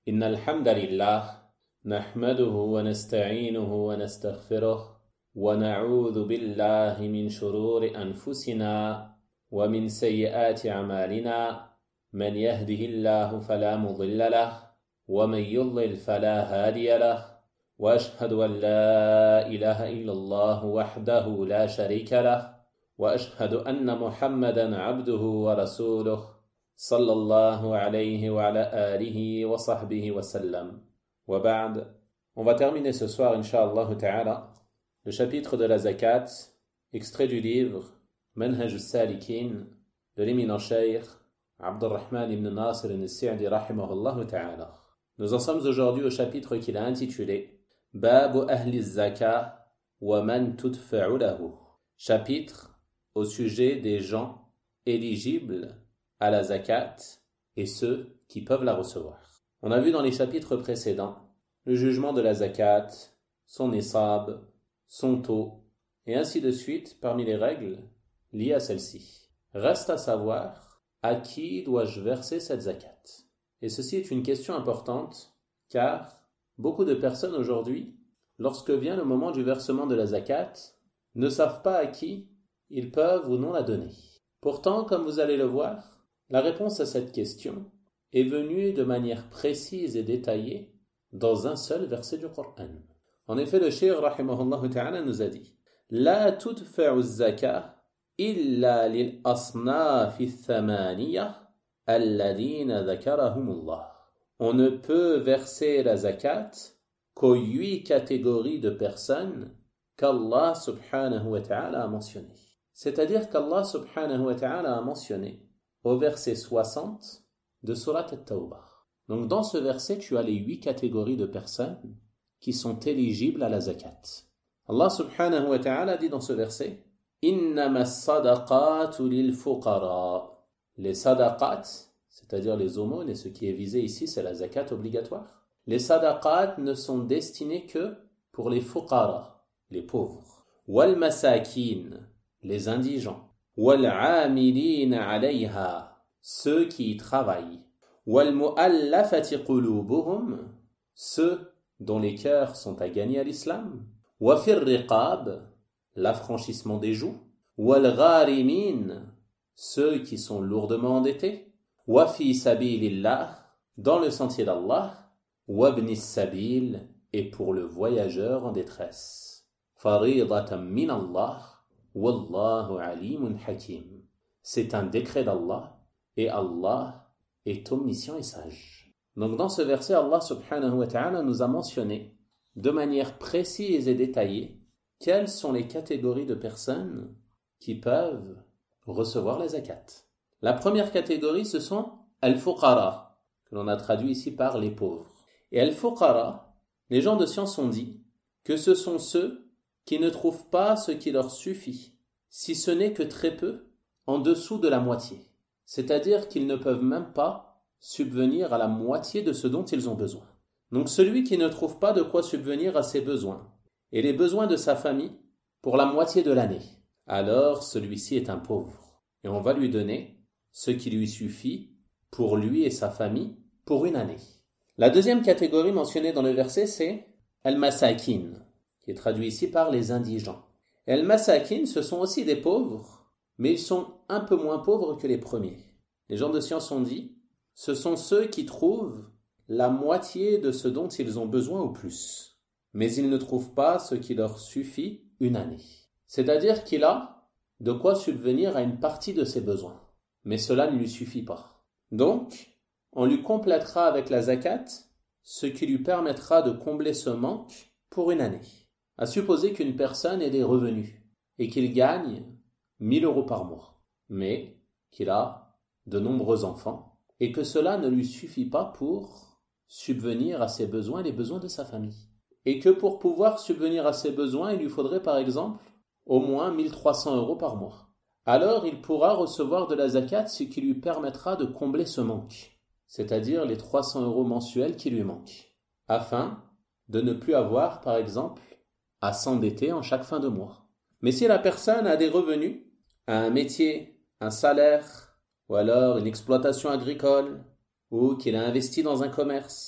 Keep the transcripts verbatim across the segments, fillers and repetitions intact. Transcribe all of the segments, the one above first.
إن الحمد لله نحمده ونستعينه ونستغفره ونعوذ بالله من شرور أنفسنا ومن سيئات أعمالنا من يهده الله فلا مضل له ومن يضلل فلا هادي له وأشهد أن لا إله إلا الله وحده لا شريك له وأشهد أن محمدا عبده ورسوله صلى الله عليه وعلى آله وصحبه وسلم وبعد. On va terminer ce soir, Inch'Allah ta'ala, le chapitre de la zakat, extrait du livre Manhaj al-Salikin de l'éminent cheikh Abdurrahman ibn Nasir al-Sa'di rahimahullah ta'ala. Nous en sommes aujourd'hui au chapitre qu'il a intitulé Babu ahli zaka wa man tudfa'u lahu. Chapitre au sujet des gens éligibles à la zakat et ceux qui peuvent la recevoir. On a vu dans les chapitres précédents le jugement de la zakat, son nisab, son taux, et ainsi de suite parmi les règles liées à celle-ci. Reste à savoir à qui dois-je verser cette zakat. Et ceci est une question importante car beaucoup de personnes aujourd'hui, lorsque vient le moment du versement de la zakat, ne savent pas à qui ils peuvent ou non la donner. Pourtant, comme vous allez le voir, la réponse à cette question est venue de manière précise et détaillée dans un seul verset du Coran. En effet, le cheikh rahimahullah ta'ala nous a dit La tudfa'u zaka illa lil asnafi thamaniya alladhina dhakarahumullah. On ne peut verser la zakat qu'aux huit catégories de personnes qu'Allah subhanahu wa ta'ala a mentionnées. C'est-à-dire qu'Allah subhanahu wa ta'ala a mentionné au verset soixante de Surat At-Tawbah. Donc dans ce verset, tu as les huit catégories de personnes qui sont éligibles à la zakat. Allah subhanahu wa ta'ala dit dans ce verset Innama sadaqatu lil fuqara. Les sadaqat, c'est-à-dire les aumônes, et ce qui est visé ici, c'est la zakat obligatoire. Les sadaqat ne sont destinés que pour les fuqara, les pauvres. Wal masakin, les indigents. وَالْعَامِلِينَ عَلَيْهَا, ceux qui y travaillent. وَالْمُؤَلَّفَةِ قُلُوبُهُمْ, ceux dont les cœurs sont à gagner à l'islam. وَفِي الرِّقَابِ, l'affranchissement des joues. وَالْغَارِمِينَ, ceux qui sont lourdement endettés. وَفِي سَبِيلِ اللَّهِ, dans le sentier d'Allah. وَابْنِ السَّبِيلِ, et pour le voyageur en détresse. فَرِيضَةً مِّنَ اللَّهِ Wallahu alimun hakim. C'est un décret d'Allah et Allah est omniscient et sage. Donc dans ce verset, Allah subhanahu wa ta'ala nous a mentionné de manière précise et détaillée quelles sont les catégories de personnes qui peuvent recevoir la zakat. La première catégorie, ce sont al-fuqara, que l'on a traduit ici par les pauvres. Et al-fuqara, les gens de science ont dit que ce sont ceux qui ne trouvent pas ce qui leur suffit, si ce n'est que très peu, en dessous de la moitié. C'est-à-dire qu'ils ne peuvent même pas subvenir à la moitié de ce dont ils ont besoin. Donc celui qui ne trouve pas de quoi subvenir à ses besoins, et les besoins de sa famille, pour la moitié de l'année, alors celui-ci est un pauvre. Et on va lui donner ce qui lui suffit pour lui et sa famille pour une année. La deuxième catégorie mentionnée dans le verset, c'est al-masakin, qui est traduit ici par les indigents. Et al-masakin, ce sont aussi des pauvres, mais ils sont un peu moins pauvres que les premiers. Les gens de science ont dit, ce sont ceux qui trouvent la moitié de ce dont ils ont besoin ou plus, mais ils ne trouvent pas ce qui leur suffit une année. C'est-à-dire qu'il a de quoi subvenir à une partie de ses besoins, mais cela ne lui suffit pas. Donc, on lui complétera avec la zakat ce qui lui permettra de combler ce manque pour une année. À supposer qu'une personne ait des revenus et qu'il gagne mille euros par mois, mais qu'il a de nombreux enfants et que cela ne lui suffit pas pour subvenir à ses besoins et les besoins de sa famille. Et que pour pouvoir subvenir à ses besoins, il lui faudrait par exemple au moins mille trois cents euros par mois. Alors il pourra recevoir de la zakat ce qui lui permettra de combler ce manque, c'est-à-dire les trois cents euros mensuels qui lui manquent, afin de ne plus avoir par exemple à s'endetter en chaque fin de mois. Mais si la personne a des revenus, a un métier, un salaire, ou alors une exploitation agricole, ou qu'il a investi dans un commerce,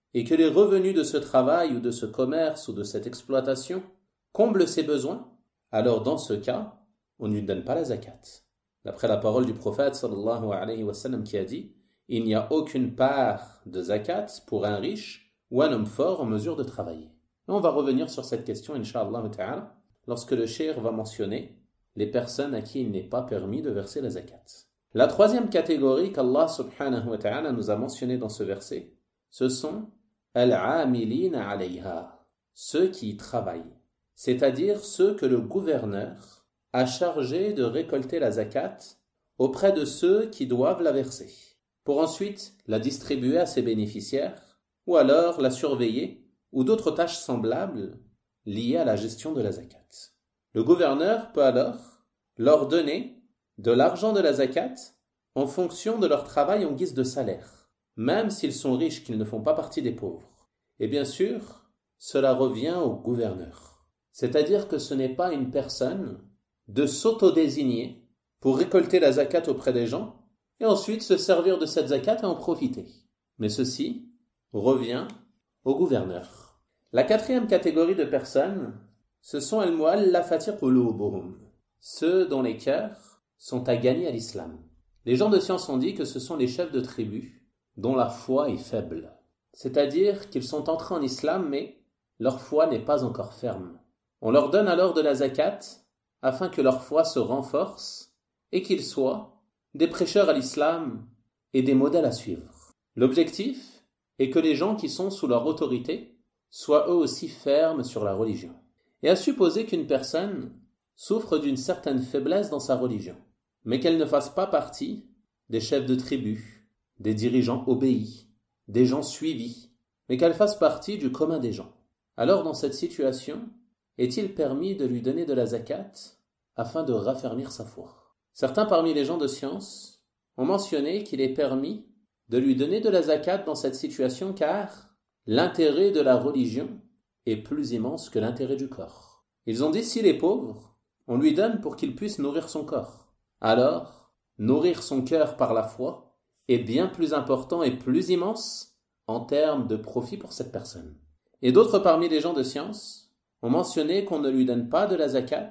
et que les revenus de ce travail ou de ce commerce ou de cette exploitation comblent ses besoins, alors dans ce cas, on ne lui donne pas la zakat. D'après la parole du prophète sallallahu alayhi wa sallam qui a dit « Il n'y a aucune part de zakat pour un riche ou un homme fort en mesure de travailler. » Et on va revenir sur cette question, incha'Allah ta'ala, lorsque le cheikh va mentionner les personnes à qui il n'est pas permis de verser la zakat. La troisième catégorie qu'Allah subhanahu wa ta'ala nous a mentionnée dans ce verset, ce sont « al-amilina alayha » ceux qui y travaillent, c'est-à-dire ceux que le gouverneur a chargé de récolter la zakat auprès de ceux qui doivent la verser, pour ensuite la distribuer à ses bénéficiaires, ou alors la surveiller, ou d'autres tâches semblables liées à la gestion de la zakat. Le gouverneur peut alors leur donner de l'argent de la zakat en fonction de leur travail en guise de salaire, même s'ils sont riches, qu'ils ne font pas partie des pauvres. Et bien sûr, cela revient au gouverneur. C'est-à-dire que ce n'est pas une personne de s'auto-désigner pour récolter la zakat auprès des gens et ensuite se servir de cette zakat et en profiter. Mais ceci revient au gouverneur. La quatrième catégorie de personnes, ce sont al-mu'allafati qulubuhum, ceux dont les cœurs sont à gagner à l'islam. Les gens de science ont dit que ce sont les chefs de tribus dont la foi est faible. C'est-à-dire qu'ils sont entrés en islam mais leur foi n'est pas encore ferme. On leur donne alors de la zakat afin que leur foi se renforce et qu'ils soient des prêcheurs à l'islam et des modèles à suivre. L'objectif est que les gens qui sont sous leur autorité soient eux aussi fermes sur la religion. Et à supposer qu'une personne souffre d'une certaine faiblesse dans sa religion, mais qu'elle ne fasse pas partie des chefs de tribu, des dirigeants obéis, des gens suivis, mais qu'elle fasse partie du commun des gens. Alors dans cette situation, est-il permis de lui donner de la zakat afin de raffermir sa foi? Certains parmi les gens de science ont mentionné qu'il est permis de lui donner de la zakat dans cette situation car l'intérêt de la religion est plus immense que l'intérêt du corps. Ils ont dit s'il est pauvre, on lui donne pour qu'il puisse nourrir son corps. Alors, nourrir son cœur par la foi est bien plus important et plus immense en termes de profit pour cette personne. Et d'autres parmi les gens de science ont mentionné qu'on ne lui donne pas de la zakat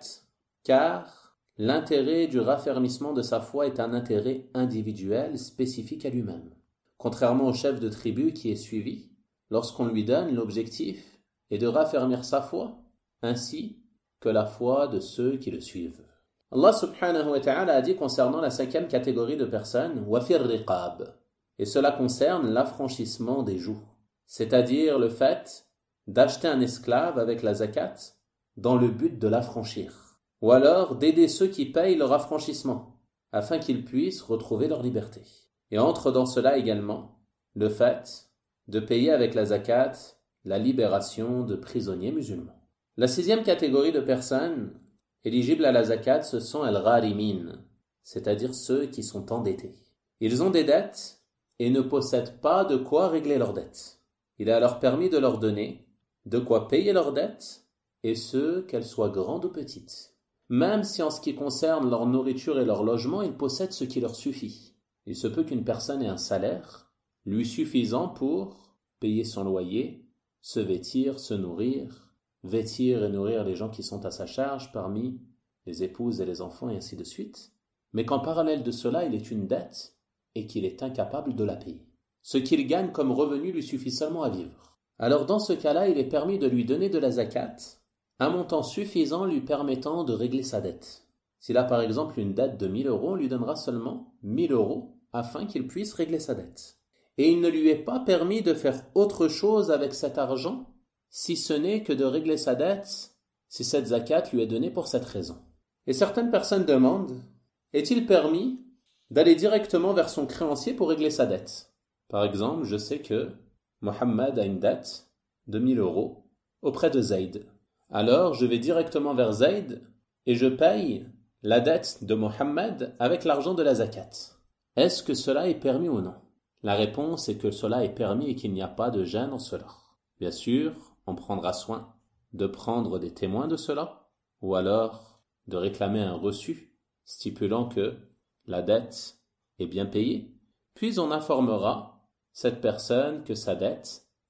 car l'intérêt du raffermissement de sa foi est un intérêt individuel spécifique à lui-même. Contrairement au chef de tribu qui est suivi, lorsqu'on lui donne, l'objectif est de raffermir sa foi ainsi que la foi de ceux qui le suivent. Allah subhanahu wa ta'ala a dit concernant la cinquième catégorie de personnes « wafir riqab » et cela concerne l'affranchissement des jougs, c'est-à-dire le fait d'acheter un esclave avec la zakat dans le but de l'affranchir, ou alors d'aider ceux qui payent leur affranchissement afin qu'ils puissent retrouver leur liberté. Et entre dans cela également le fait de payer avec la zakat la libération de prisonniers musulmans. La sixième catégorie de personnes éligibles à la zakat, ce sont al-gharimin, c'est-à-dire ceux qui sont endettés. Ils ont des dettes et ne possèdent pas de quoi régler leurs dettes. Il est alors permis de leur donner de quoi payer leurs dettes, et ce, qu'elles soient grandes ou petites. Même si en ce qui concerne leur nourriture et leur logement, ils possèdent ce qui leur suffit. Il se peut qu'une personne ait un salaire lui suffisant pour payer son loyer, se vêtir, se nourrir, vêtir et nourrir les gens qui sont à sa charge parmi les épouses et les enfants et ainsi de suite, mais qu'en parallèle de cela, il est une dette et qu'il est incapable de la payer. Ce qu'il gagne comme revenu lui suffit seulement à vivre. Alors dans ce cas-là, il est permis de lui donner de la zakat, un montant suffisant lui permettant de régler sa dette. S'il a par exemple une dette de mille euros, on lui donnera seulement mille euros afin qu'il puisse régler sa dette. Et il ne lui est pas permis de faire autre chose avec cet argent, si ce n'est que de régler sa dette, si cette zakat lui est donnée pour cette raison. Et certaines personnes demandent, est-il permis d'aller directement vers son créancier pour régler sa dette? Par exemple, je sais que Mohammed a une dette de mille euros auprès de Zayd. Alors, je vais directement vers Zayd et je paye la dette de Mohammed avec l'argent de la zakat. Est-ce que cela est permis ou non? La réponse est que cela est permis et qu'il n'y a pas de gêne en cela. Bien sûr, on prendra soin de prendre des témoins de cela, ou alors de réclamer un reçu stipulant que la dette est bien payée, puis on informera cette personne que sa dette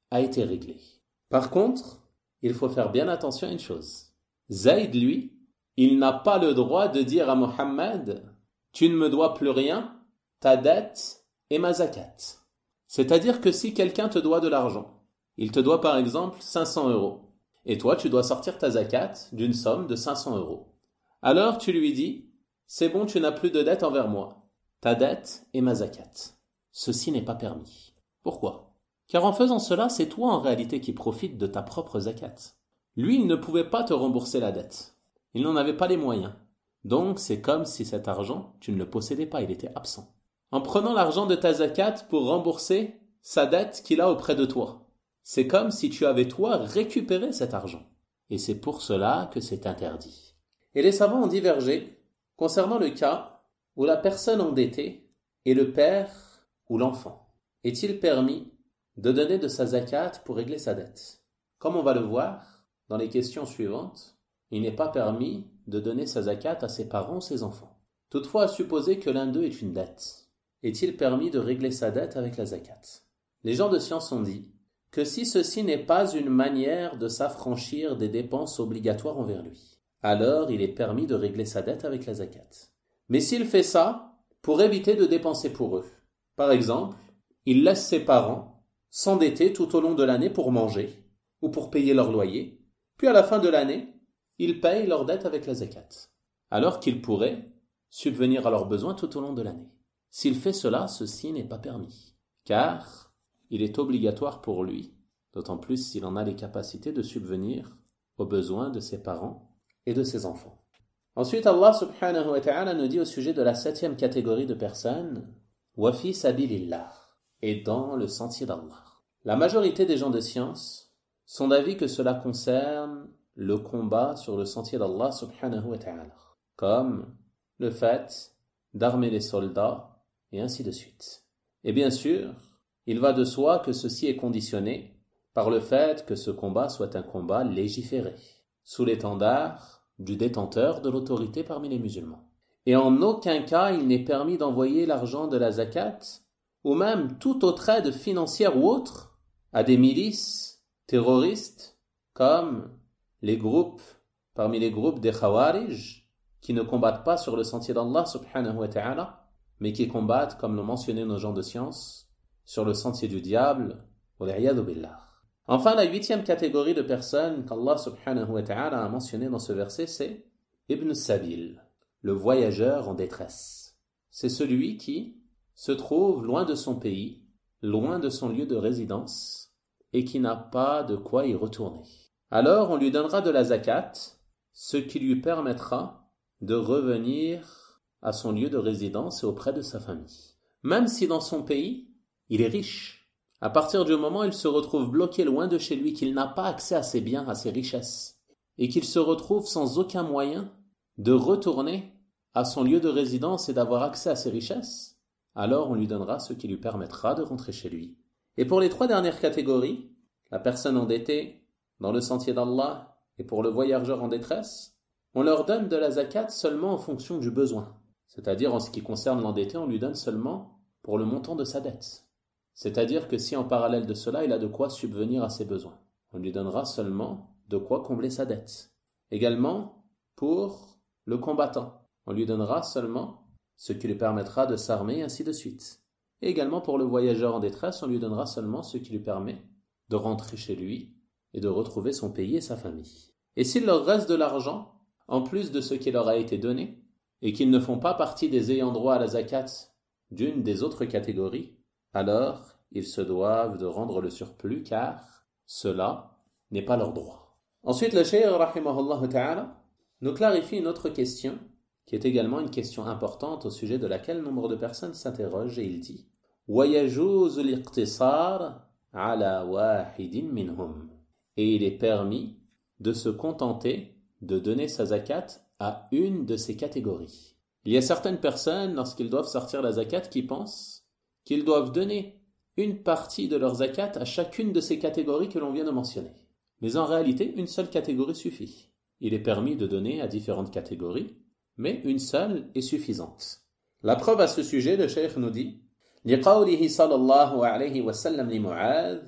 a été réglé. Par contre, il faut faire bien attention à une chose. Zayd, lui, il n'a pas le droit de dire à Mohammed « Tu ne me dois plus rien, ta dette et ma zakat ». C'est-à-dire que si quelqu'un te doit de l'argent, il te doit par exemple cinq cents euros, et toi tu dois sortir ta zakat d'une somme de cinq cents euros. Alors tu lui dis « C'est bon, tu n'as plus de dette envers moi, ta dette et ma zakat ». Ceci n'est pas permis. Pourquoi ? Car en faisant cela, c'est toi en réalité qui profites de ta propre zakat. Lui, il ne pouvait pas te rembourser la dette. Il n'en avait pas les moyens. Donc, c'est comme si cet argent, tu ne le possédais pas, il était absent. En prenant l'argent de ta zakat pour rembourser sa dette qu'il a auprès de toi, c'est comme si tu avais toi récupéré cet argent. Et c'est pour cela que c'est interdit. Et les savants ont divergé concernant le cas où la personne endettée est le père ou l'enfant. Est-il permis de donner de sa zakat pour régler sa dette? Comme on va le voir dans les questions suivantes, il n'est pas permis de donner sa zakat à ses parents ou ses enfants. Toutefois, à supposer que l'un d'eux ait une dette, est-il permis de régler sa dette avec la zakat? Les gens de science ont dit que si ceci n'est pas une manière de s'affranchir des dépenses obligatoires envers lui, alors il est permis de régler sa dette avec la zakat. Mais s'il fait ça pour éviter de dépenser pour eux, par exemple, il laisse ses parents s'endetter tout au long de l'année pour manger ou pour payer leur loyer, puis à la fin de l'année, ils payent leur dette avec la zakat, alors qu'il pourrait subvenir à leurs besoins tout au long de l'année. S'il fait cela, ceci n'est pas permis, car il est obligatoire pour lui, d'autant plus s'il en a les capacités de subvenir aux besoins de ses parents et de ses enfants. Ensuite, Allah subhanahu wa ta'ala nous dit au sujet de la septième catégorie de personnes, « Wa fi sabilillah » et dans le sentier d'Allah. La majorité des gens de science sont d'avis que cela concerne le combat sur le sentier d'Allah subhanahu wa ta'ala, comme le fait d'armer les soldats et ainsi de suite. Et bien sûr, il va de soi que ceci est conditionné par le fait que ce combat soit un combat légiféré, sous l'étendard du détenteur de l'autorité parmi les musulmans. Et en aucun cas il n'est permis d'envoyer l'argent de la zakat ou même toute autre aide financière ou autre à des milices terroristes comme les groupes, parmi les groupes des Khawarij, qui ne combattent pas sur le sentier d'Allah subhanahu wa ta'ala, mais qui combattent, comme l'ont mentionné nos gens de science, sur le sentier du diable, wal-'iyadhu billah. Enfin, la huitième catégorie de personnes qu'Allah subhanahu wa ta'ala a mentionné dans ce verset, c'est Ibn Sabil, le voyageur en détresse. C'est celui qui se trouve loin de son pays, loin de son lieu de résidence, et qui n'a pas de quoi y retourner. Alors on lui donnera de la zakat, ce qui lui permettra de revenir à son lieu de résidence et auprès de sa famille. Même si dans son pays, il est riche. À partir du moment où il se retrouve bloqué loin de chez lui, qu'il n'a pas accès à ses biens, à ses richesses, et qu'il se retrouve sans aucun moyen de retourner à son lieu de résidence et d'avoir accès à ses richesses, alors on lui donnera ce qui lui permettra de rentrer chez lui. Et pour les trois dernières catégories, la personne endettée, dans le sentier d'Allah, et pour le voyageur en détresse, on leur donne de la zakat seulement en fonction du besoin. C'est-à-dire, en ce qui concerne l'endetté, on lui donne seulement pour le montant de sa dette. C'est-à-dire que si en parallèle de cela, il a de quoi subvenir à ses besoins, on lui donnera seulement de quoi combler sa dette. Également, pour le combattant, on lui donnera seulement ce qui lui permettra de s'armer, ainsi de suite. Et également pour le voyageur en détresse, on lui donnera seulement ce qui lui permet de rentrer chez lui et de retrouver son pays et sa famille. Et s'il leur reste de l'argent, en plus de ce qui leur a été donné, et qu'ils ne font pas partie des ayants droit à la zakat d'une des autres catégories, alors ils se doivent de rendre le surplus car cela n'est pas leur droit. Ensuite, le cheikh rahimahullah ta'ala nous clarifie une autre question qui est également une question importante au sujet de laquelle nombre de personnes s'interrogent et il dit وَيَجُوزُ الْإِقْتِصَارَ عَلَى وَاحِدٍ مِنْهُمْ et il est permis de se contenter de donner sa zakat à une de ces catégories. Il y a certaines personnes, lorsqu'ils doivent sortir la zakat, qui pensent qu'ils doivent donner une partie de leur zakat à chacune de ces catégories que l'on vient de mentionner. Mais en réalité, une seule catégorie suffit. Il est permis de donner à différentes catégories, mais une seule est suffisante. La preuve à ce sujet, le cheikh nous dit لِقَوْلِهِ صَلَى اللَّهُ عَلَيْهِ وَسَلَّمْ لِمُعَاذٍ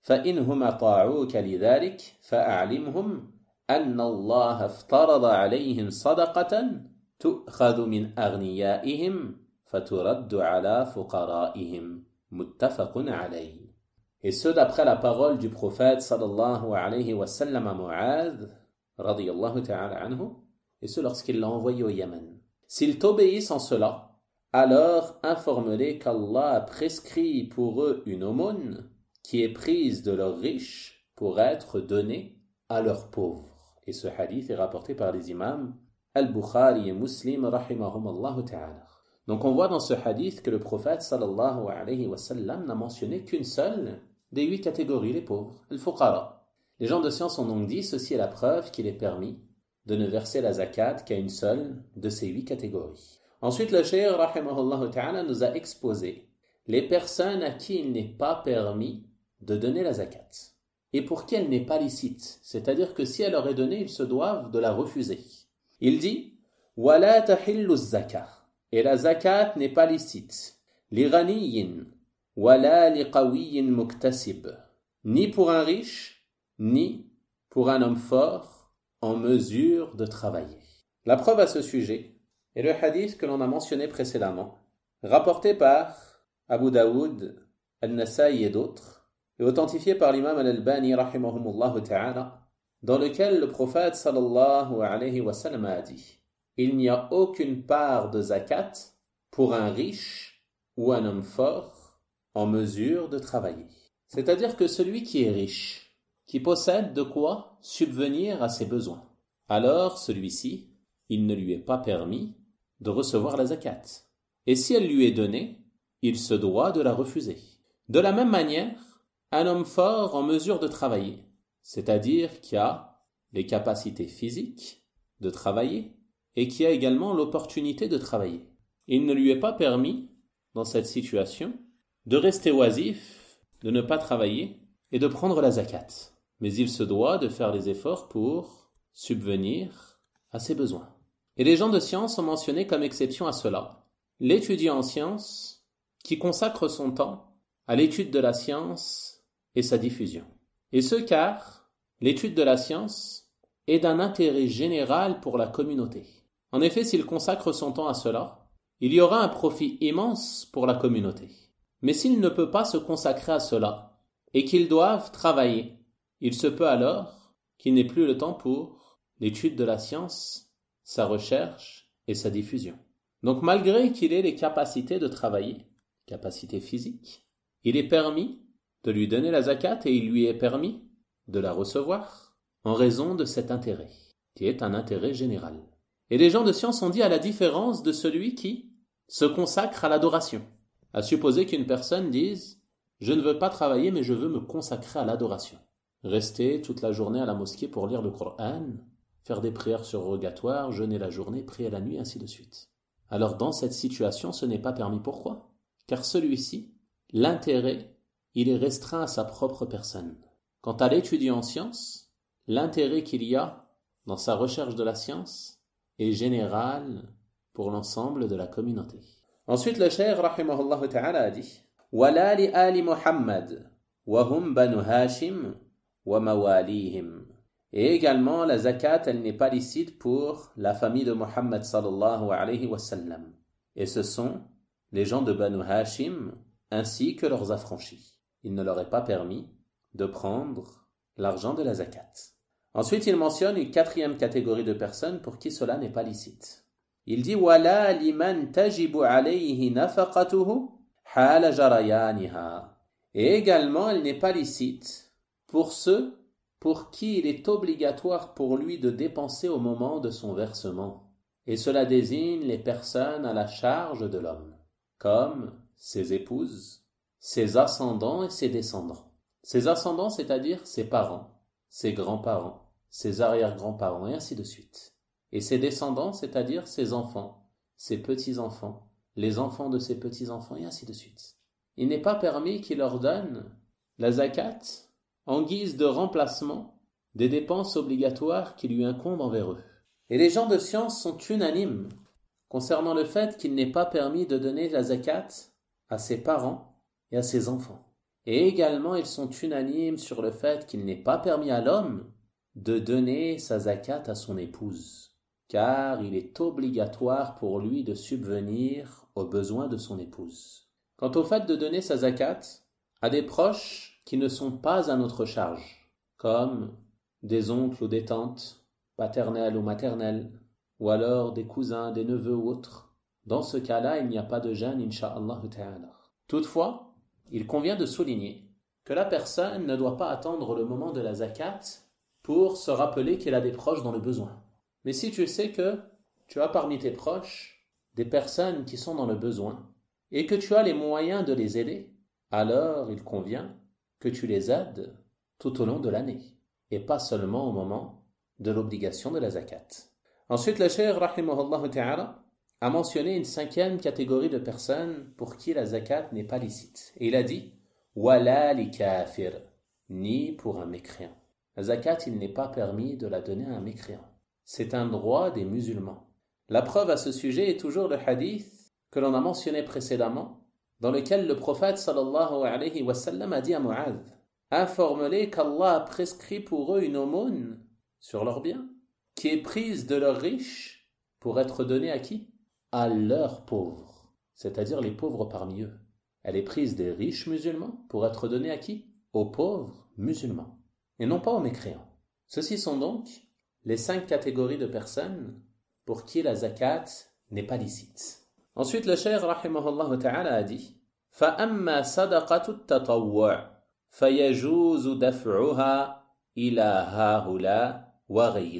فإنهم أطاعوك لذلك فأعلمهم أن الله افترض عليهم صدقة تؤخذ من أغنيائهم فترد على فقرائهم متفق عليه. Et ce d'après la parole du prophète sallallahu alayhi wa sallam à Mu'adh radiyallahu ta'ala anhu, et ce lorsqu'il l'a envoyé au Yémen. S'ils t'obéissent en cela, alors informe-les qu'Allah a prescrit pour eux une aumône qui est prise de leurs riches pour être donnée à leurs pauvres. Et ce hadith est rapporté par les imams Al-Bukhari et Muslim rahimahumallahu ta'ala. Donc on voit dans ce hadith que le prophète sallallahu alayhi wa sallam n'a mentionné qu'une seule des huit catégories, les pauvres, al-fuqara. Les gens de science ont donc dit, ceci est la preuve qu'il est permis de ne verser la zakat qu'à une seule de ces huit catégories. Ensuite, le cheikh rahimahullah ta'ala nous a exposé les personnes à qui il n'est pas permis de donner la zakat et pour qui elle n'est pas licite, c'est-à-dire que si elle leur est donnée, ils se doivent de la refuser. Il dit « Wala tahillu zakat » et la zakat n'est pas licite. « Li ghaniyin wala li qawiyin muktasib » ni pour un riche, ni pour un homme fort en mesure de travailler. La preuve à ce sujet est le hadith que l'on a mentionné précédemment, rapporté par Abu Daoud, Al-Nasa'i et d'autres, et authentifié par l'imam Al-Albani rahimahumullah ta'ala, dans lequel le prophète sallallahu alayhi wa sallam a dit « Il n'y a aucune part de zakat pour un riche ou un homme fort en mesure de travailler. » C'est-à-dire que celui qui est riche, qui possède de quoi subvenir à ses besoins, alors celui-ci, il ne lui est pas permis de recevoir la zakat. Et si elle lui est donnée, il se doit de la refuser. De la même manière, un homme fort en mesure de travailler, c'est-à-dire qui a les capacités physiques de travailler et qui a également l'opportunité de travailler. Il ne lui est pas permis, dans cette situation, de rester oisif, de ne pas travailler et de prendre la zakat. Mais il se doit de faire les efforts pour subvenir à ses besoins. Et les gens de science ont mentionné comme exception à cela l'étudiant en sciences qui consacre son temps à l'étude de la science et sa diffusion. Et ce car l'étude de la science est d'un intérêt général pour la communauté. En effet, s'il consacre son temps à cela, il y aura un profit immense pour la communauté. Mais s'il ne peut pas se consacrer à cela et qu'ils doivent travailler, il se peut alors qu'il n'ait plus le temps pour l'étude de la science, sa recherche et sa diffusion. Donc malgré qu'il ait les capacités de travailler, capacités physiques, il est permis de lui donner la zakat et il lui est permis de la recevoir en raison de cet intérêt, qui est un intérêt général. Et les gens de science ont dit à la différence de celui qui se consacre à l'adoration. À supposer qu'une personne dise « Je ne veux pas travailler mais je veux me consacrer à l'adoration ». Rester toute la journée à la mosquée pour lire le Coran, faire des prières surrogatoires, jeûner la journée, prier la nuit, ainsi de suite. Alors dans cette situation, ce n'est pas permis. Pourquoi ? Car celui-ci, l'intérêt, il est restreint à sa propre personne. Quant à l'étudiant en sciences, l'intérêt qu'il y a dans sa recherche de la science est général pour l'ensemble de la communauté. Ensuite, le cheikh rahimahullah ta'ala a dit « Wala li ali Muhammad, wa hum banu Hashim, wa mawalihim » Et également, la zakat, elle n'est pas licite pour la famille de Muhammad sallallahu alayhi wa sallam. Et ce sont les gens de Banu Hashim ainsi que leurs affranchis. Il ne leur est pas permis de prendre l'argent de la zakat. Ensuite, il mentionne une quatrième catégorie de personnes pour qui cela n'est pas licite. Il dit « Wala liman tajibu alayhi nafaqatuhu hala jarayaniha » Et également, elle n'est pas licite pour ceux pour qui il est obligatoire pour lui de dépenser au moment de son versement. Et cela désigne les personnes à la charge de l'homme, comme ses épouses, ses ascendants et ses descendants. Ses ascendants, c'est-à-dire ses parents, ses grands-parents, ses arrière-grands-parents, et ainsi de suite. Et ses descendants, c'est-à-dire ses enfants, ses petits-enfants, les enfants de ses petits-enfants, et ainsi de suite. Il n'est pas permis qu'il leur donne la zakat en guise de remplacement des dépenses obligatoires qui lui incombent envers eux. Et les gens de science sont unanimes concernant le fait qu'il n'est pas permis de donner la zakat à ses parents et à ses enfants. Et également, ils sont unanimes sur le fait qu'il n'est pas permis à l'homme de donner sa zakat à son épouse, car il est obligatoire pour lui de subvenir aux besoins de son épouse. Quant au fait de donner sa zakat à des proches qui ne sont pas à notre charge, comme des oncles ou des tantes, paternels ou maternels, ou alors des cousins, des neveux ou autres, dans ce cas-là, il n'y a pas de gêne, incha'Allah ta'ala. Toutefois, il convient de souligner que la personne ne doit pas attendre le moment de la zakat pour se rappeler qu'elle a des proches dans le besoin. Mais si tu sais que tu as parmi tes proches des personnes qui sont dans le besoin et que tu as les moyens de les aider, alors il convient que tu les aides tout au long de l'année et pas seulement au moment de l'obligation de la zakat. Ensuite, le cheikh rahimahullah ta'ala a mentionné une cinquième catégorie de personnes pour qui la zakat n'est pas licite. Et il a dit « Wala li kafir » ni pour un mécréant. La zakat, il n'est pas permis de la donner à un mécréant. C'est un droit des musulmans. La preuve à ce sujet est toujours le hadith que l'on a mentionné précédemment, dans lequel le prophète sallallahu alayhi wa sallam a dit à Mu'adh « Informe-les qu'Allah a prescrit pour eux une aumône sur leurs biens, qui est prise de leurs riches pour être donnée à qui ? À leurs pauvres, c'est-à-dire les pauvres parmi eux. Elle est prise des riches musulmans pour être donnée à qui ? Aux pauvres musulmans, et non pas aux mécréants. Ceux-ci sont donc les cinq catégories de personnes pour qui la zakat n'est pas licite. Ensuite, le cheikh rahimahullah ta'ala a dit « فَأَمَّا صَدَقَةُ التَّطَوُّعِ فَيَجُوزُ دَفْعُهَا إِلَى هَؤُلَاءِ وَغَيْرِهِمْ »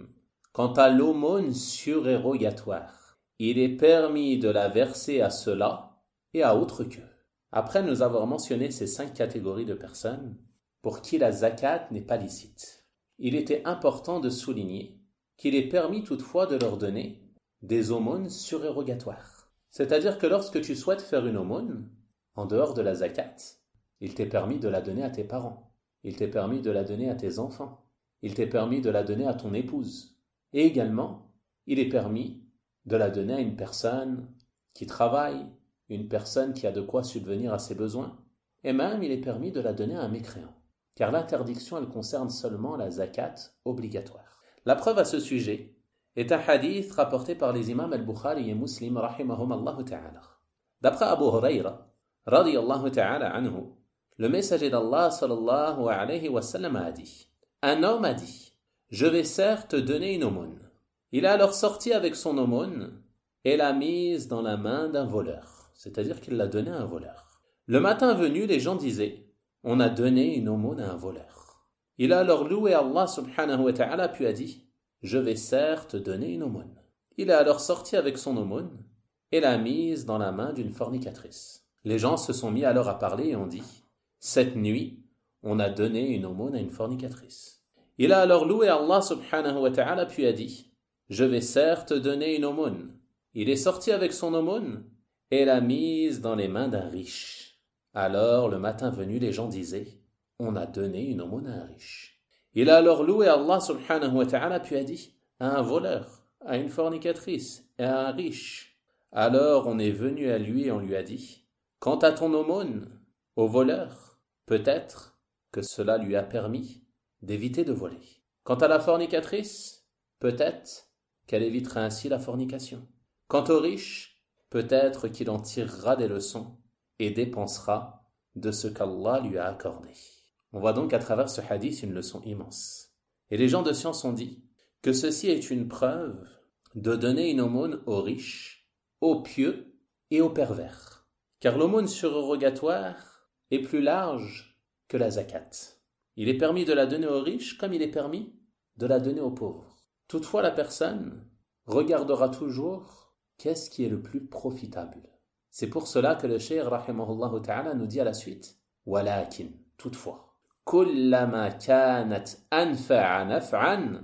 Quant à l'aumône surérogatoire, il est permis de la verser à ceux-là et à autres qu'eux. Après nous avoir mentionné ces cinq catégories de personnes pour qui la zakat n'est pas licite, il était important de souligner qu'il est permis toutefois de leur donner des aumônes surérogatoires. C'est-à-dire que lorsque tu souhaites faire une aumône, en dehors de la zakat, il t'est permis de la donner à tes parents, il t'est permis de la donner à tes enfants, il t'est permis de la donner à ton épouse. Et également, il est permis de la donner à une personne qui travaille, une personne qui a de quoi subvenir à ses besoins, et même il est permis de la donner à un mécréant, car l'interdiction elle concerne seulement la zakat obligatoire. La preuve à ce sujet est un hadith rapporté par les imams al-Bukhari et Muslim rahimahum Allah ta'ala. D'après Abu Huraira, radiyallahu ta'ala anhu, le messager d'Allah sallallahu alayhi wa sallam a dit « Un homme a dit je vais certes donner une aumône. Il a alors sorti avec son aumône et l'a mise dans la main d'un voleur, c'est-à-dire qu'il l'a donnée à un voleur. Le matin venu, les gens disaient « On a donné une aumône à un voleur. » Il a alors loué Allah subhanahu wa ta'ala puis a dit « Je vais certes donner une aumône. » Il a alors sorti avec son aumône et l'a mise dans la main d'une fornicatrice. Les gens se sont mis alors à parler et ont dit « Cette nuit, on a donné une aumône à une fornicatrice. » Il a alors loué Allah subhanahu wa ta'ala puis a dit « Je vais certes donner une aumône. » Il est sorti avec son aumône et l'a mise dans les mains d'un riche. Alors le matin venu, les gens disaient « On a donné une aumône à un riche. » Il a alors loué Allah subhanahu wa ta'ala puis a dit « À un voleur, à une fornicatrice et à un riche. » Alors on est venu à lui et on lui a dit « Quant à ton aumône, au voleur, peut-être que cela lui a permis d'éviter de voler. Quant à la fornicatrice, peut-être qu'elle évitera ainsi la fornication. Quant au riche, peut-être qu'il en tirera des leçons et dépensera de ce qu'Allah lui a accordé. » On voit donc à travers ce hadith une leçon immense. Et les gens de science ont dit que ceci est une preuve de donner une aumône aux riches, aux pieux et aux pervers. Car l'aumône surérogatoire est plus large que la zakat. Il est permis de la donner aux riches comme il est permis de la donner aux pauvres. Toutefois, la personne regardera toujours qu'est-ce qui est le plus profitable. C'est pour cela que le cheikh rahimahullah ta'ala nous dit à la suite « Walakin » toutefois « Kullama kanat anfa'a naf'an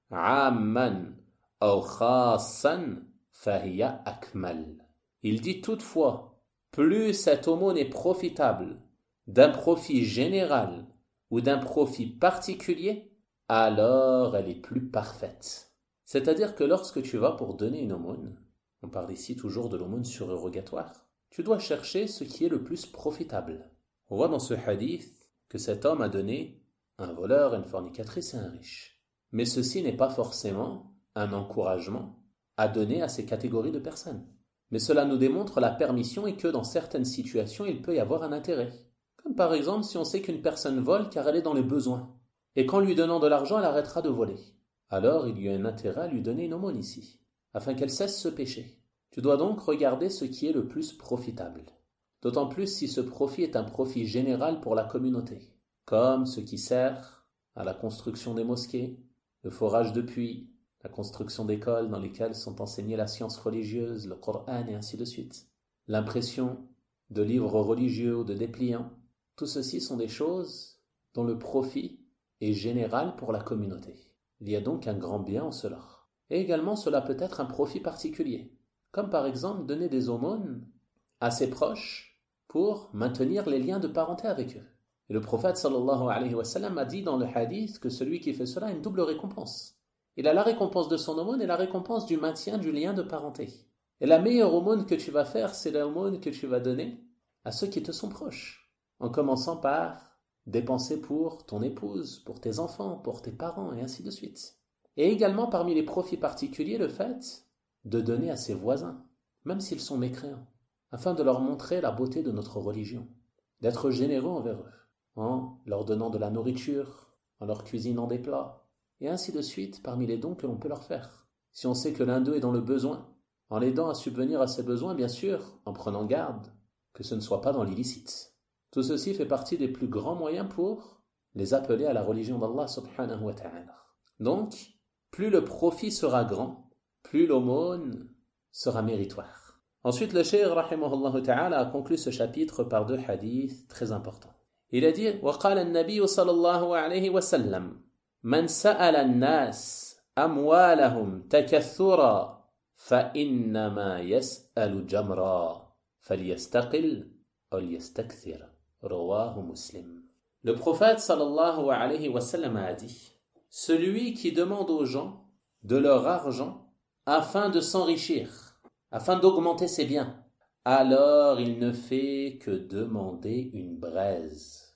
'amman aw khassan fahiya akmal » Il dit toutefois, plus cette aumône est profitable d'un profit général ou d'un profit particulier, alors elle est plus parfaite. C'est-à-dire que lorsque tu vas pour donner une aumône, on parle ici toujours de l'aumône surérogatoire, tu dois chercher ce qui est le plus profitable. On voit dans ce hadith que cet homme a donné un voleur, une fornicatrice et un riche. Mais ceci n'est pas forcément un encouragement à donner à ces catégories de personnes. Mais cela nous démontre la permission et que dans certaines situations, il peut y avoir un intérêt. Comme par exemple si on sait qu'une personne vole car elle est dans le besoin, et qu'en lui donnant de l'argent, elle arrêtera de voler. Alors il y a un intérêt à lui donner une aumône ici, afin qu'elle cesse ce péché. Tu dois donc regarder ce qui est le plus profitable. D'autant plus si ce profit est un profit général pour la communauté, comme ce qui sert à la construction des mosquées, le forage de puits, la construction d'écoles dans lesquelles sont enseignées la science religieuse, le Coran et ainsi de suite, l'impression de livres religieux ou de dépliants. Tout ceci sont des choses dont le profit est général pour la communauté. Il y a donc un grand bien en cela. Et également cela peut être un profit particulier, comme par exemple donner des aumônes à ses proches pour maintenir les liens de parenté avec eux. Et le prophète sallallahu alayhi wa sallam a dit dans le hadith que celui qui fait cela a une double récompense. Il a la récompense de son aumône et la récompense du maintien du lien de parenté. Et la meilleure aumône que tu vas faire, c'est l'aumône que tu vas donner à ceux qui te sont proches, en commençant par dépenser pour ton épouse, pour tes enfants, pour tes parents, et ainsi de suite. Et également parmi les profits particuliers, le fait de donner à ses voisins, même s'ils sont mécréants, afin de leur montrer la beauté de notre religion, d'être généreux envers eux, en leur donnant de la nourriture, en leur cuisinant des plats, et ainsi de suite parmi les dons que l'on peut leur faire. Si on sait que l'un d'eux est dans le besoin, en l'aidant à subvenir à ses besoins, bien sûr, en prenant garde que ce ne soit pas dans l'illicite. Tout ceci fait partie des plus grands moyens pour les appeler à la religion d'Allah subhanahu wa ta'ala. Donc, plus le profit sera grand, plus l'aumône sera méritoire. Ensuite, le cheikh rahimahullah ta'ala a conclu ce chapitre par deux hadiths très importants. Il a dit « Wa qala an-nabiy sallallahu alayhi wa sallam Man sa'ala an-nas amwalahum takathura fa innama yas'alu jamra falyastaqil aw liyastakthir » Rawahu Muslim. Le prophète sallallahu alayhi wa sallam a dit « Celui qui demande aux gens de leur argent afin de s'enrichir, afin d'augmenter ses biens, alors il ne fait que demander une braise. »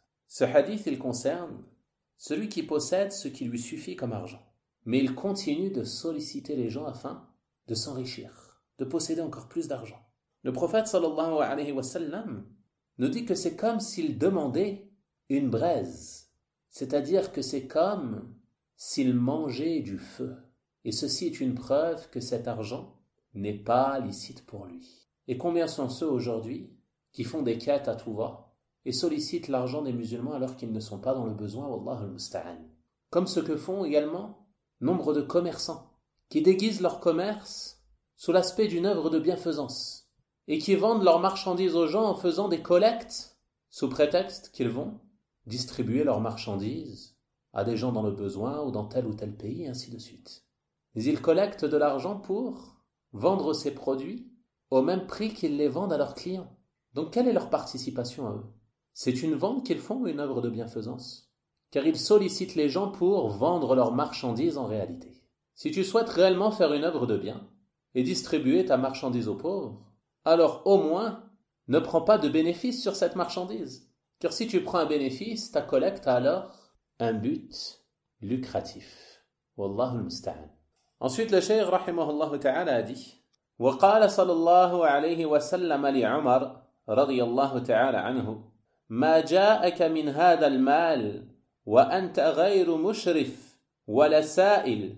Ce hadith, il concerne celui qui possède ce qui lui suffit comme argent, mais il continue de solliciter les gens afin de s'enrichir, de posséder encore plus d'argent. Le prophète sallallahu alayhi wa sallam nous dit que c'est comme s'il demandait une braise, c'est-à-dire que c'est comme s'il mangeait du feu. Et ceci est une preuve que cet argent n'est pas licite pour lui. Et combien sont ceux aujourd'hui qui font des quêtes à tout va et sollicitent l'argent des musulmans alors qu'ils ne sont pas dans le besoin, wallahu al-musta'an. Comme ce que font également nombre de commerçants qui déguisent leur commerce sous l'aspect d'une œuvre de bienfaisance et qui vendent leurs marchandises aux gens en faisant des collectes sous prétexte qu'ils vont distribuer leurs marchandises à des gens dans le besoin ou dans tel ou tel pays, et ainsi de suite. Mais ils collectent de l'argent pour vendre ces produits au même prix qu'ils les vendent à leurs clients. Donc quelle est leur participation à eux? C'est une vente qu'ils font ou une œuvre de bienfaisance? Car ils sollicitent les gens pour vendre leurs marchandises en réalité. Si tu souhaites réellement faire une œuvre de bien et distribuer ta marchandise aux pauvres, alors au moins ne prends pas de bénéfice sur cette marchandise. Car si tu prends un bénéfice, ta collecte a alors un but lucratif. Wallahu al-musta'an. Ensuite, le cheikh rahimahullah ta'ala a dit وقال صلى الله عليه وسلم لعمر رضي الله تعالى عنه ما جاءك من هذا المال وأنت غير مشرف ولا سائل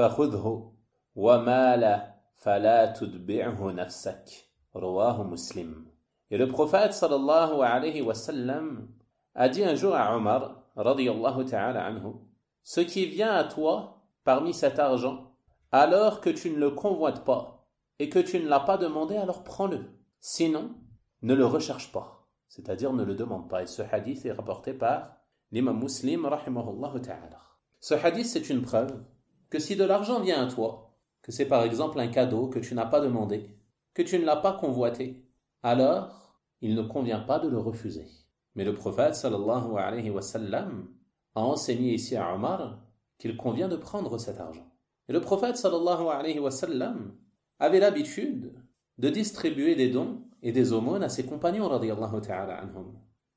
فخذه وما لا فلا تتبعه نفسك رواه مسلم. Et le prophète sallallahu alayhi wa sallam a dit un jour à Omar radiyallahu ta'ala anhu, ce qui vient à toi parmi cet argent, alors que tu ne le convoites pas et que tu ne l'as pas demandé, alors prends-le. Sinon, ne le recherche pas, c'est-à-dire ne le demande pas. Et ce hadith est rapporté par l'imam Muslim rahimahullah ta'ala. Ce hadith, c'est une preuve que si de l'argent vient à toi, que c'est par exemple un cadeau que tu n'as pas demandé, que tu ne l'as pas convoité, alors il ne convient pas de le refuser. Mais le prophète sallallahu alayhi wa sallam a enseigné ici à Omar qu'il convient de prendre cet argent. Et le prophète sallallahu alayhi wa sallam avait l'habitude de distribuer des dons et des aumônes à ses compagnons radiyallahu ta'ala anhum.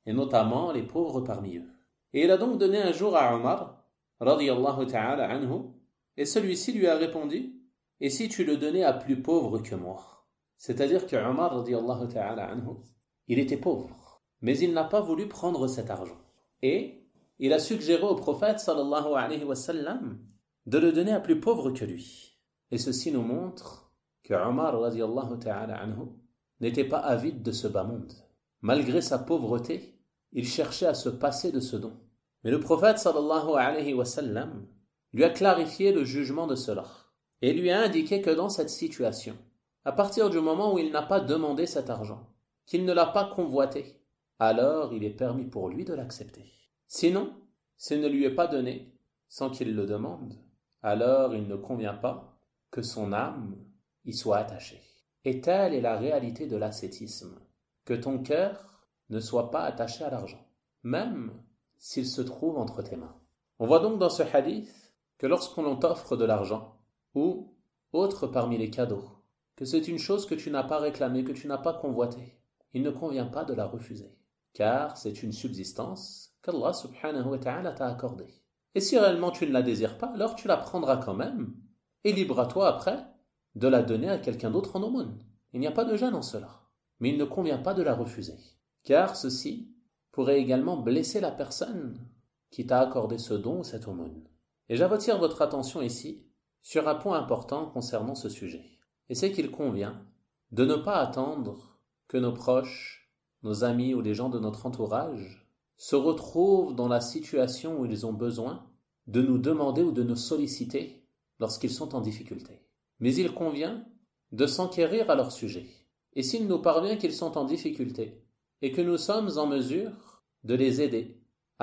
et notamment les pauvres parmi eux. Et il a donc donné un jour à Omar, radiyallahu ta'ala anhu, et celui-ci lui a répondu, « Et si tu le donnais à plus pauvre que moi ?» C'est-à-dire que Omar, radiyallahu ta'ala anhu, il était pauvre, mais il n'a pas voulu prendre cet argent. Et il a suggéré au prophète, sallallahu alayhi wa sallam, de le donner à plus pauvre que lui. Et ceci nous montre que Omar, radiyallahu ta'ala anhu, n'était pas avide de ce bas monde. Malgré sa pauvreté, il cherchait à se passer de ce don. Mais le prophète sallallahu alayhi wa sallam lui a clarifié le jugement de cela et lui a indiqué que dans cette situation, à partir du moment où il n'a pas demandé cet argent, qu'il ne l'a pas convoité, alors il est permis pour lui de l'accepter. Sinon, s'il ne lui est pas donné sans qu'il le demande, alors il ne convient pas que son âme y soit attachée. Et telle est la réalité de l'ascétisme, que ton cœur ne soit pas attaché à l'argent, même s'il se trouve entre tes mains. On voit donc dans ce hadith que lorsqu'on t'offre de l'argent, ou autre parmi les cadeaux, que c'est une chose que tu n'as pas réclamée, que tu n'as pas convoitée, il ne convient pas de la refuser, car c'est une subsistance qu'Allah subhanahu wa ta'ala t'a accordée. Et si réellement tu ne la désires pas, alors tu la prendras quand même, et libre à toi après de la donner à quelqu'un d'autre en aumône. Il n'y a pas de gêne en cela, mais il ne convient pas de la refuser, car ceci pourrait également blesser la personne qui t'a accordé ce don ou cette aumône. Et j'attire votre attention ici sur un point important concernant ce sujet, et c'est qu'il convient de ne pas attendre que nos proches, nos amis ou les gens de notre entourage se retrouvent dans la situation où ils ont besoin de nous demander ou de nous solliciter lorsqu'ils sont en difficulté. Mais il convient de s'enquérir à leur sujet. Et s'il nous parvient qu'ils sont en difficulté et que nous sommes en mesure de les aider,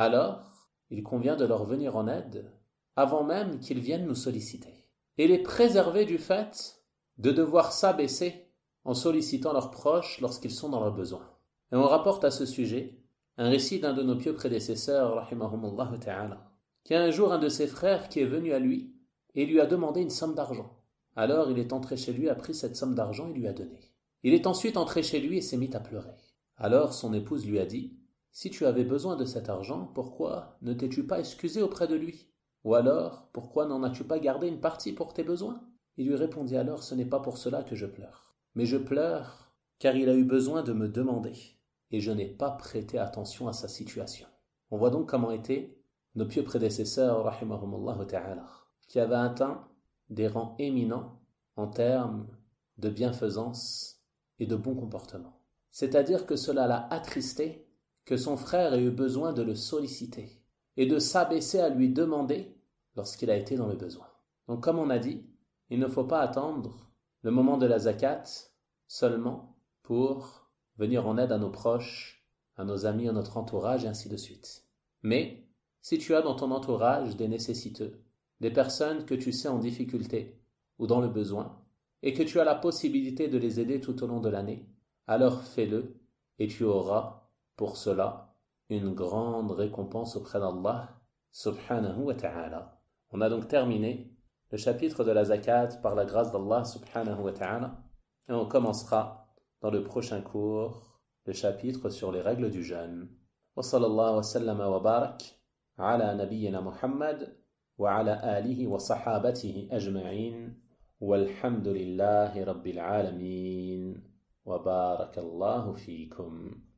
alors il convient de leur venir en aide avant même qu'ils viennent nous solliciter et les préserver du fait de devoir s'abaisser en sollicitant leurs proches lorsqu'ils sont dans leurs besoins. Et on rapporte à ce sujet un récit d'un de nos pieux prédécesseurs, rahimahumullah ta'ala, qu'il y a un jour un de ses frères qui est venu à lui et lui a demandé une somme d'argent. Alors il est entré chez lui, a pris cette somme d'argent et lui a donné. Il est ensuite entré chez lui et s'est mis à pleurer. Alors son épouse lui a dit, « Si tu avais besoin de cet argent, pourquoi ne t'es-tu pas excusé auprès de lui? Ou alors, pourquoi n'en as-tu pas gardé une partie pour tes besoins ?» Il lui répondit alors, « Ce n'est pas pour cela que je pleure. Mais je pleure car il a eu besoin de me demander et je n'ai pas prêté attention à sa situation. » On voit donc comment étaient nos pieux prédécesseurs, rahimahumullah ta'ala, qui avaient atteint des rangs éminents en termes de bienfaisance et de bon comportement. C'est-à-dire que cela l'a attristé que son frère ait eu besoin de le solliciter et de s'abaisser à lui demander lorsqu'il a été dans le besoin. Donc comme on a dit, il ne faut pas attendre le moment de la zakat seulement pour venir en aide à nos proches, à nos amis, à notre entourage et ainsi de suite. Mais si tu as dans ton entourage des nécessiteux, des personnes que tu sais en difficulté ou dans le besoin, et que tu as la possibilité de les aider tout au long de l'année, alors fais-le et tu auras pour cela une grande récompense auprès d'Allah subhanahu wa ta'ala. On a donc terminé le chapitre de la zakat par la grâce d'Allah subhanahu wa ta'ala et on commencera dans le prochain cours le chapitre sur les règles du jeûne. Wa sallallahu wa sallama wa barak ala nabiyyina Muhammad wa ala alihi wa sahabatihi ajma'in walhamdulillahi rabbil alamin wa barakallahu fikum.